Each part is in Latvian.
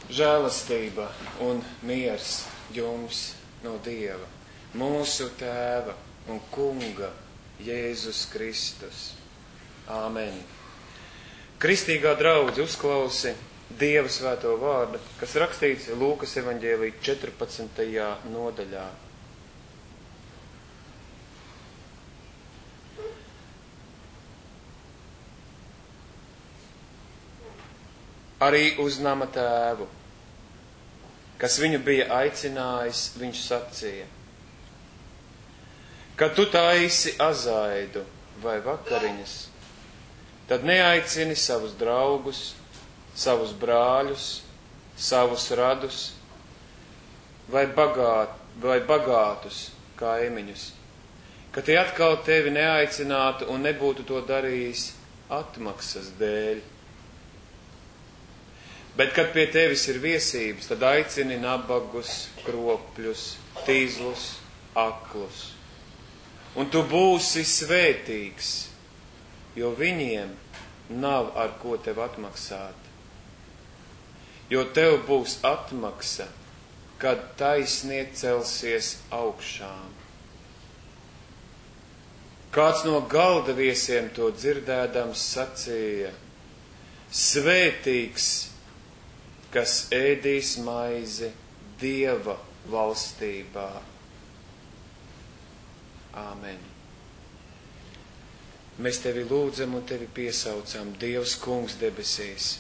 Žēlastība un miers jums no Dieva, mūsu Tēva un Kunga Jēzus Kristus. Āmen. Kristīgā draudze uzklausi Dieva svēto vārdu, kas rakstīts Lūkas evaņģēlija 14. nodaļā. Arī uz nama tēvu, kas viņu bija aicinājis, viņš sacīja: kad tu taisi azaidu vai vakariņas, tad neaicini savus draugus, savus brāļus, savus radus vai bagātus kaimiņus, ka tie atkal tevi neaicinātu un nebūtu to darījis atmaksas dēļ. Bet, kad pie tevis ir viesības, tad aicini nabagus, kropļus, tīzlus, aklus. Un tu būsi svētīgs, jo viņiem nav ar ko tev atmaksāt. Jo tev būs atmaksa, kad taisnie celsies augšām. Kāds no galda viesiem to dzirdēdams sacīja: svētīgs, kas ēdīs maizi Dieva valstībā. Āmen. Mēs tevi lūdzam un tevi piesaucam, Dievs Kungs debesīs.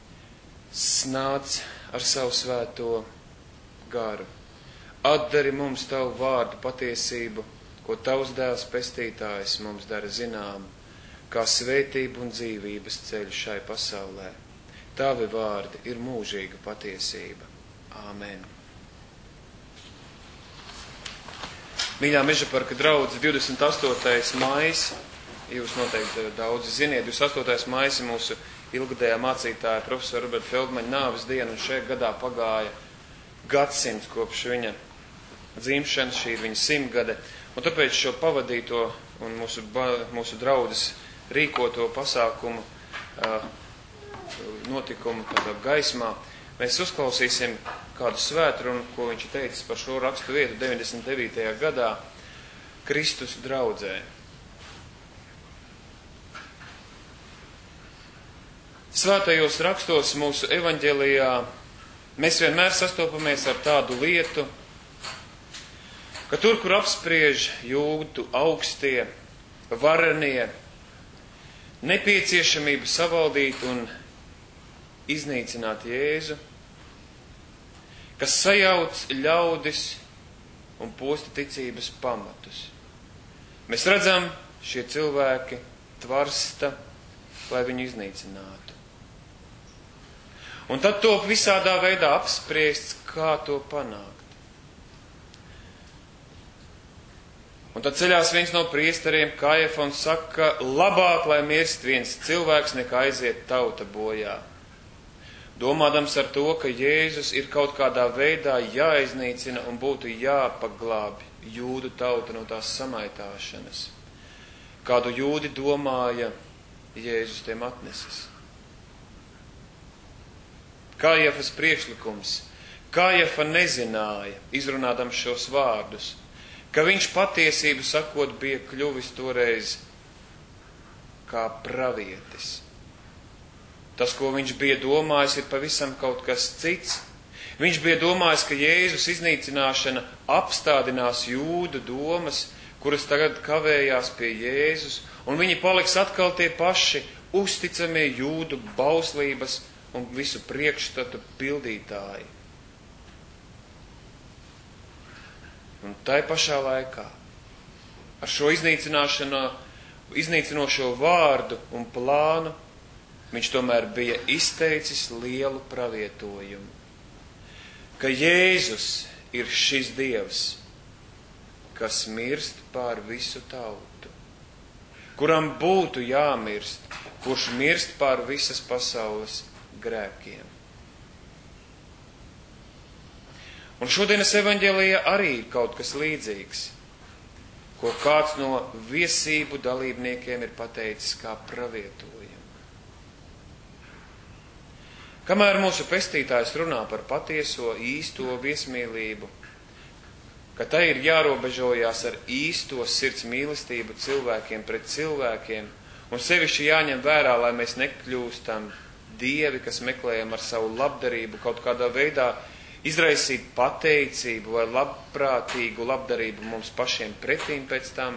Snāc ar savu svēto garu. Atdari mums tavu vārdu patiesību, ko tavs dēls pestītājs mums dara zinām, kā svētība un dzīvības ceļš šai pasaulē. Tavi vārdi ir mūžīga patiesība. Āmen. Mīļā Mežaparka draudze, 28. maijs, jūs noteikti daudzi ziniet, 28. maijs ir mūsu ilgadējā mācītāja profesora Roberta Feldmaņa nāves diena, un šajā gadā pagāja gadsimts kopš viņa dzimšanas, šī ir viņa 100 gade, un tāpēc šo pavadīto un mūsu draudzes rīkoto pasākumu notikumu tādā gaismā, mēs uzklausīsim kādu svētrunu, ko viņš ir teicis par šo rakstu vietu 99. gadā Kristus draudzē. Svētajos rakstos mūsu evaņģēlijā mēs vienmēr sastopamies ar tādu lietu, ka tur, kur apspriež jūdu augstie, varenie, nepieciešamību savaldīt un iznīcināt Jēzu, kas sajauc ļaudis un posta ticības pamatus. Mēs redzam, šie cilvēki tvarsta, lai viņu iznīcinātu. Un tad top visādā veidā apspriests, kā to panākt. Un tad ceļās viens no priesteriem, Kajafa, un saka, labāk, lai mirst viens cilvēks, nekā aiziet tauta bojā. Domādams ar to, ka Jēzus ir kaut kādā veidā jāiznīcina un būtu jāpaglābi jūdu tauta no tās samaitāšanas. Kādu jūdi domāja, Jēzus tiem atnesis. Kajafas priekšlikums. Kajafa nezināja, izrunādams šos vārdus, ka viņš patiesību sakot bija kļuvis toreiz kā pravietis. Tas, ko viņš bija domājis, ir pavisam kaut kas cits. Viņš bija domājis, ka Jēzus iznīcināšana apstādinās jūdu domas, kuras tagad kavējās pie Jēzus, un viņi paliks atkal tie paši uzticamie jūdu bauslības un visu priekšstatu pildītāji. Un tai pašā laikā ar šo iznīcinošo vārdu un plānu viņš tomēr bija izteicis lielu pravietojumu, ka Jēzus ir šis Dievs, kas mirst pār visu tautu, kuram būtu jāmirst, kurš mirst pār visas pasaules grēkiem. Un šodienas evaņģēlijā arī ir kaut kas līdzīgs, ko kāds no viesību dalībniekiem ir pateicis kā pravietojumu. Kamēr mūsu pestītājs runā par patieso, īsto viesmīlību, ka tai ir jārobežojās ar īsto sirds mīlestību cilvēkiem pret cilvēkiem, un sevišķi jāņem vērā, lai mēs nekļūstam dievi, kas meklējam ar savu labdarību kaut kādā veidā izraisīt pateicību vai labprātīgu labdarību mums pašiem pretīm pēc tam.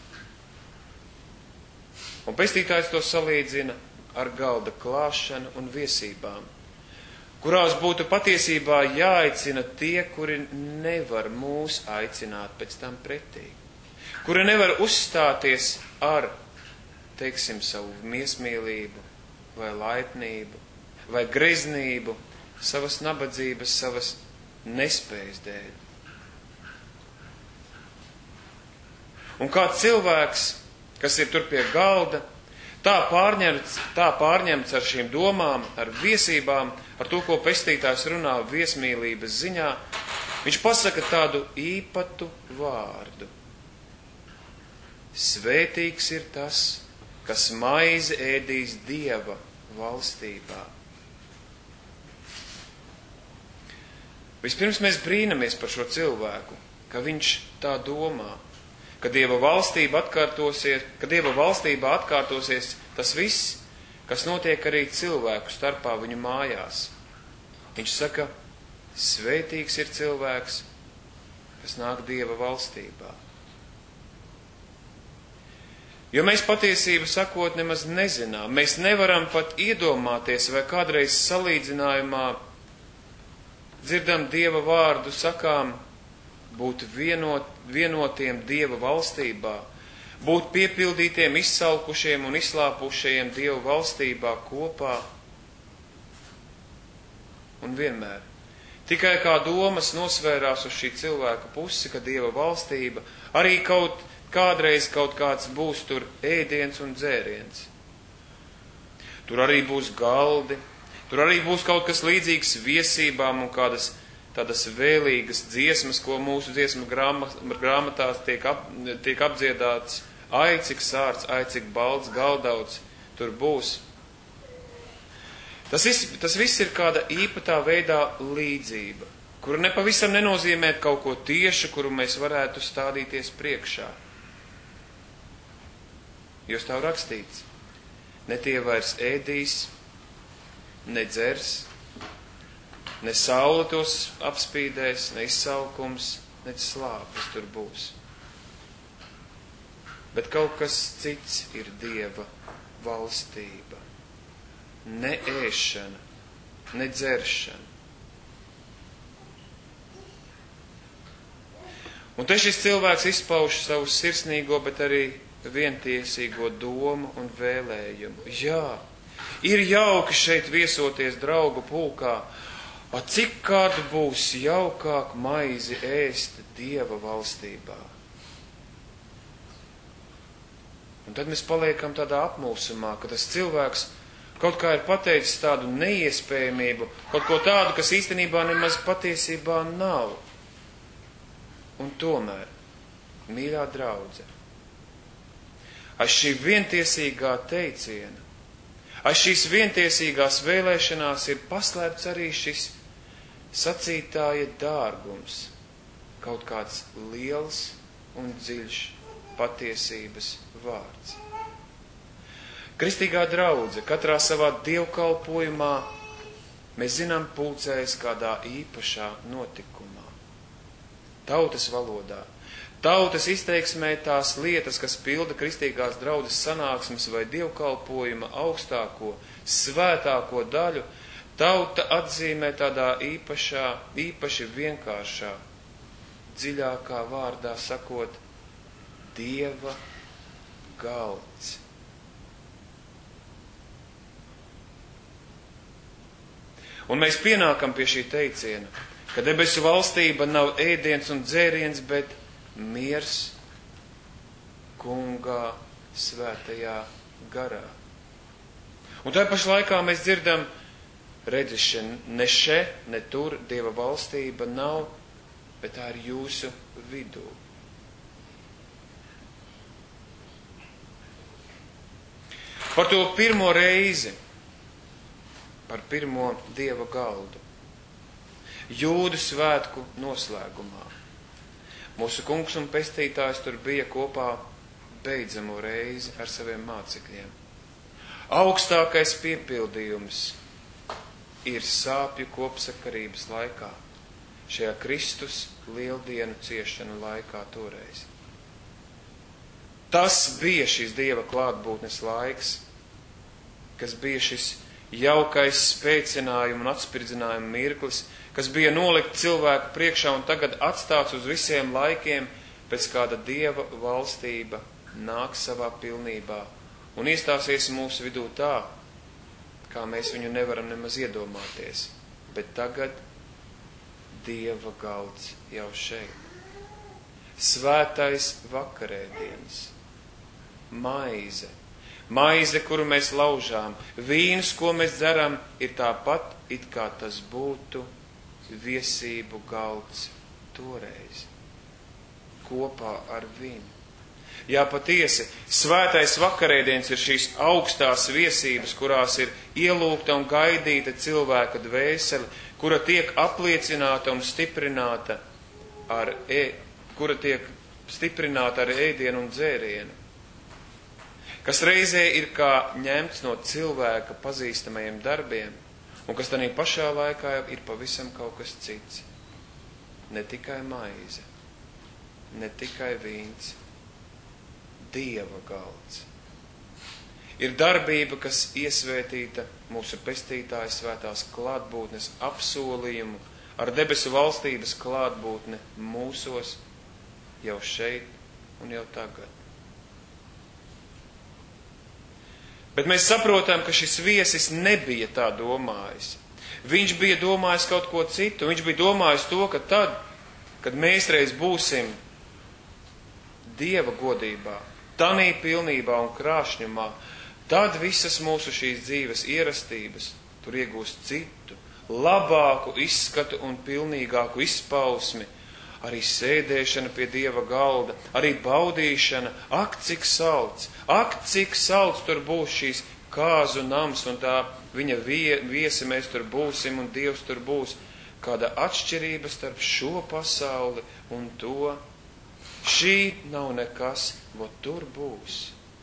Un pestītājs to salīdzina ar galda klāšanu un viesībām, kurās būtu patiesībā jāaicina tie, kuri nevar mūs aicināt pēc tam pretī, kuri nevar uzstāties ar, teiksim, savu miesmīlību vai laipnību vai greznību, savas nabadzības, savas nespējas dēļ. Un kā cilvēks, kas ir tur pie galda, tā pārņemts ar šīm domām, ar viesībām, ar to, ko pestītājs runā viesmīlības ziņā, viņš pasaka tādu īpatu vārdu. Svētīgs ir tas, kas maizi ēdīs Dieva valstībā. Vispirms mēs brīnamies par šo cilvēku, ka viņš tā domā, ka Dieva valstībā atkārtosies tas viss, kas notiek arī cilvēku starpā viņu mājās. Viņš saka, svētīgs ir cilvēks, kas nāk Dieva valstībā. Jo mēs patiesību sakot nemaz nezinām, mēs nevaram pat iedomāties vai kādreiz salīdzinājumā dzirdam Dieva vārdu, sakām, būt vienotiem Dieva valstībā, būt piepildītiem, izsalkušiem un izslāpušajiem Dieva valstībā kopā un vienmēr. Tikai kā domas nosvērās uz šī cilvēka pusi, ka Dieva valstība arī kādreiz kaut kāds būs tur ēdiens un dzēriens. Tur arī būs galdi, tur arī būs kaut kas līdzīgs viesībām un kādas tādas vēlīgas dziesmas, ko mūsu dziesmu grāmatās tiek apdziedāts. Ai, cik sārts, ai, cik balts, galdauts tur būs. Tas viss ir kāda īpatā veidā līdzība, kura nepavisam nenozīmē kaut ko tiešu, kuru mēs varētu stādīties priekšā. Jo stāv rakstīts, ne tie vairs ēdīs, ne dzers, ne saule tos apspīdēs, ne izsalkums, ne slāpes tur būs. Bet kaut kas cits ir Dieva valstība. Ne ēšana, ne dzeršana. Un te šis cilvēks izpauž savu sirsnīgo, bet arī vientiesīgo domu un vēlējumu. Jā, ir jauki šeit viesoties draugu pulkā, cik kādu būs jaukāk maizi ēst Dieva valstībā. Un tad mēs paliekam tādā apmulsumā, ka tas cilvēks kaut kā ir pateicis tādu neiespējamību, kaut ko tādu, kas īstenībā nemaz patiesībā nav. Un tomēr, mīļā draudze, aiz šī vientiesīgā teiciena, aiz šīs vientiesīgās vēlēšanās ir paslēpts arī šis sacītāja dārgums, kaut kāds liels un dziļš patiesības vārds. Kristīgā draudze katrā savā dievkalpojumā mēs zinām pulcējas kādā īpašā notikumā. Tautas valodā, tautas izteiksmē tās lietas, kas pilda kristīgās draudzes sanāksmes vai dievkalpojuma augstāko, svētāko daļu, tauta atzīmē tādā īpaši vienkāršā, dziļākā vārdā sakot, Dieva galds. Un mēs pienākam pie šī teiciena, ka debesu valstība nav ēdiens un dzēriens, bet miers Kungā svētajā garā. Un tā pašā laikā mēs dzirdam, redzi, ne tur Dieva valstība nav, bet tā ir jūsu vidū. Par to pirmo reizi, ar pirmo Dieva galdu. Jūdu svētku noslēgumā. Mūsu kungs un pestītājs tur bija kopā beidzamo reizi ar saviem mācekļiem. Augstākais piepildījums ir sāpju kopsakarības laikā, šajā Kristus lieldienu ciešanu laikā toreiz. Tas bija šis Dieva klātbūtnes laiks, kas bija šis jaukais spēcinājuma un atspridzinājuma mirklis, kas bija nolikt cilvēku priekšā un tagad atstāts uz visiem laikiem, pēc kāda Dieva valstība nāks savā pilnībā un iestāsies mūsu vidū tā, kā mēs viņu nevaram nemaz iedomāties. Bet tagad Dieva galds jau šeit. Svētais vakarēdienas. Maize. Maize, kuru mēs laužām. Vīns, ko mēs dzeram, ir tāpat, it kā tas būtu viesību galds toreiz. Kopā ar viņu. Jā, patiesi, svētais vakarēdienas ir šīs augstās viesības, kurās ir ielūgta un gaidīta cilvēka dvēsele, kura tiek apliecināta un stiprināta ar ēdienu un dzērienu, kas reizē ir kā ņemts no cilvēka pazīstamajiem darbiem, un kas tādā pašā laikā ir pavisam kaut kas cits. Ne tikai maize, ne tikai vīns, Dieva galds. Ir darbība, kas iesvētīta mūsu pestītāja svētās klātbūtnes apsolījumu ar debesu valstības klātbūtne mūsos jau šeit un jau tagad. Bet mēs saprotam, ka šis viesis nebija tā domājis. Viņš bija domājis kaut ko citu. Viņš bija domājis to, ka tad, kad mēs reiz būsim Dieva godībā, tanī pilnībā un krāšņumā, tad visas mūsu šīs dzīves ierastības tur iegūst citu, labāku izskatu un pilnīgāku izpausmi, arī sēdēšana pie Dieva galda, arī baudīšana, cik salds tur būs šīs kāzu nams un tā viņa viesi mēs tur būsim un Dievs tur būs. Kāda atšķirība starp šo pasauli un to. Šī nav nekas, vot tur būs.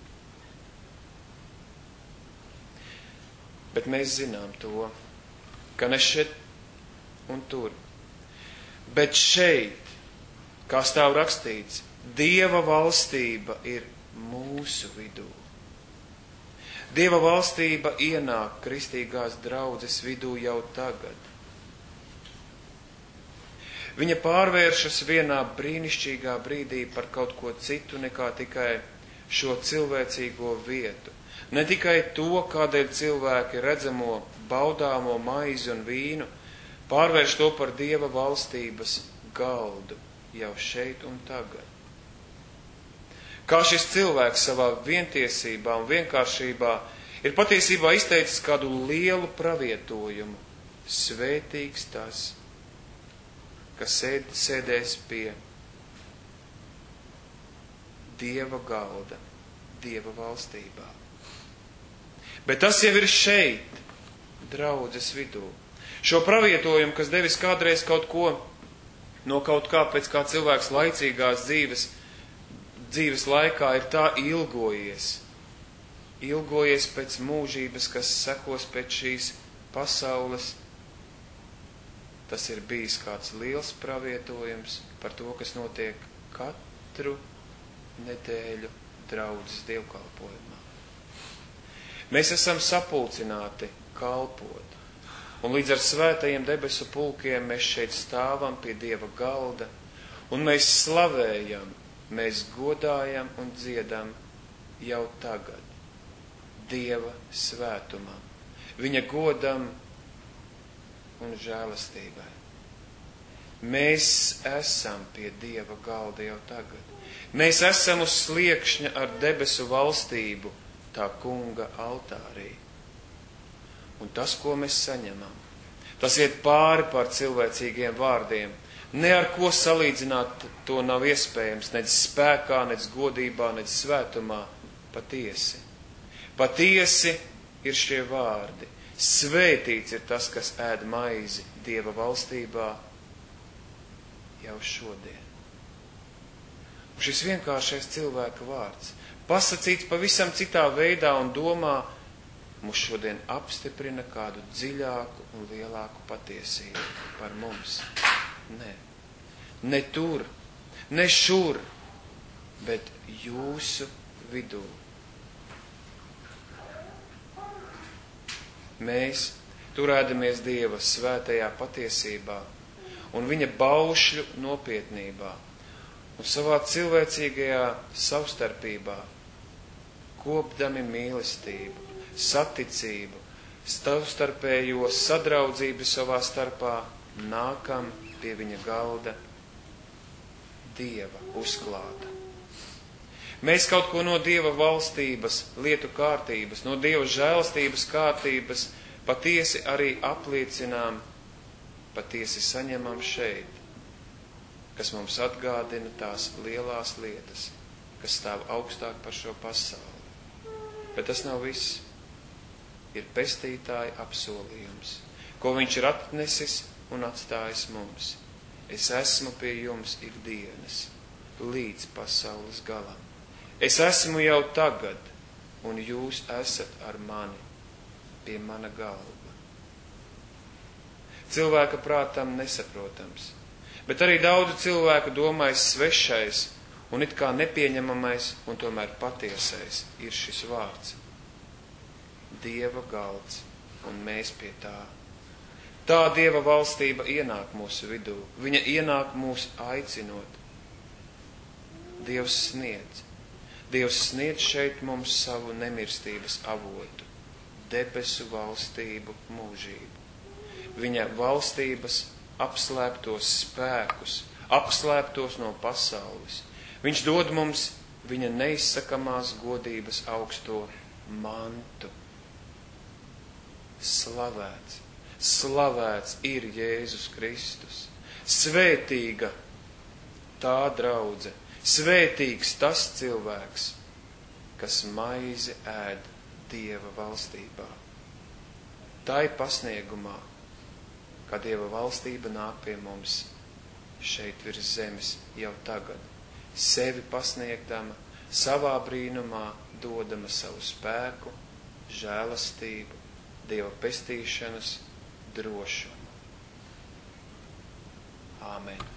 Bet mēs zinām to, ka ne šeit un tur, bet šeit, kā stāv rakstīts, Dieva valstība ir mūsu vidū. Dieva valstība ienāk kristīgās draudzes vidū jau tagad. Viņa pārvēršas vienā brīnišķīgā brīdī par kaut ko citu nekā tikai šo cilvēcīgo vietu. Ne tikai to, kādēļ cilvēki redzamo, baudāmo maizi un vīnu, pārvērš to par Dieva valstības galdu jau šeit un tagad. Kā šis cilvēks savā vientiesībā un vienkāršībā ir patiesībā izteicis kādu lielu pravietojumu. Svētīgs tas, kas sēdēs pie Dieva galda, Dieva valstībā. Bet tas jau ir šeit, draudzes vidū. Šo pravietojumu, kas devis kādreiz kaut ko no kaut kā pēc kā cilvēks laicīgās dzīves laikā ir tā ilgojies pēc mūžības, kas sekos pēc šīs pasaules. Tas ir bijis kāds liels pravietojums par to, kas notiek katru nedēļu draudzes dievkalpojumā. Mēs esam sapulcināti kalpot, un līdz ar svētajiem debesu pulkiem mēs šeit stāvam pie Dieva galda, un mēs slavējam, mēs godājam un dziedam jau tagad Dieva svētumam, viņa godam un žēlastībai. Mēs esam pie Dieva galda jau tagad. Mēs esam uz sliekšņa ar debesu valstību tā kunga altārī. Un tas, ko mēs saņemam, tas iet pāri par cilvēcīgiem vārdiem. Ne ar ko salīdzināt to nav iespējams, nec spēkā, nec godībā, nec svētumā. Patiesi. Patiesi ir šie vārdi. Svētīts ir tas, kas ēd maizi Dieva valstībā jau šodien. Un šis vienkāršais cilvēka vārds, pasacīts pavisam citā veidā un domā, mūs šodien apstiprina kādu dziļāku un lielāku patiesību par mums. Nē, ne tur, ne šur, bet jūsu vidū. Mēs turēdamies Dieva svētajā patiesībā un viņa baušļu nopietnībā un savā cilvēcīgajā savstarpībā, kopdami mīlestību, saticību, savstarpējo sadraudzību savā starpā, nākam pie viņa galda Dieva uzklāta. Mēs kaut ko no Dieva valstības, lietu kārtības, no Dieva žēlastības kārtības patiesi arī apliecinām, patiesi saņemam šeit, kas mums atgādina tās lielās lietas, kas stāv augstāk par šo pasauli. Bet tas nav viss. Ir pestītāja apsolījums, ko viņš ir atnesis un atstājis mums. Es esmu pie jums ikdienas, līdz pasaules galam. Es esmu jau tagad, un jūs esat ar mani pie mana galva. Cilvēka prātam nesaprotams, bet arī daudzu cilvēku domājis svešais un it kā nepieņemamais un tomēr patiesais ir šis vārds. Dieva galds, un mēs pie tā. Tā Dieva valstība ienāk mūsu vidū, viņa ienāk mūs aicinot. Dievs sniedz šeit mums savu nemirstības avotu, debesu valstību mūžību. Viņa valstības apslēptos spēkus, apslēptos no pasaules. Viņš dod mums viņa neizsakamās godības augsto mantu. Slavēts ir Jēzus Kristus. Svētīga tā draudze, svētīgs tas cilvēks, kas maizi ēd Dieva valstībā. Tai pasniegumā, kā Dieva valstība nāk pie mums šeit virs zemes jau tagad, sevi pasniegdama, savā brīnumā dodama savu spēku, žēlastību, Dieva pestīšanas drošumu. Āmen.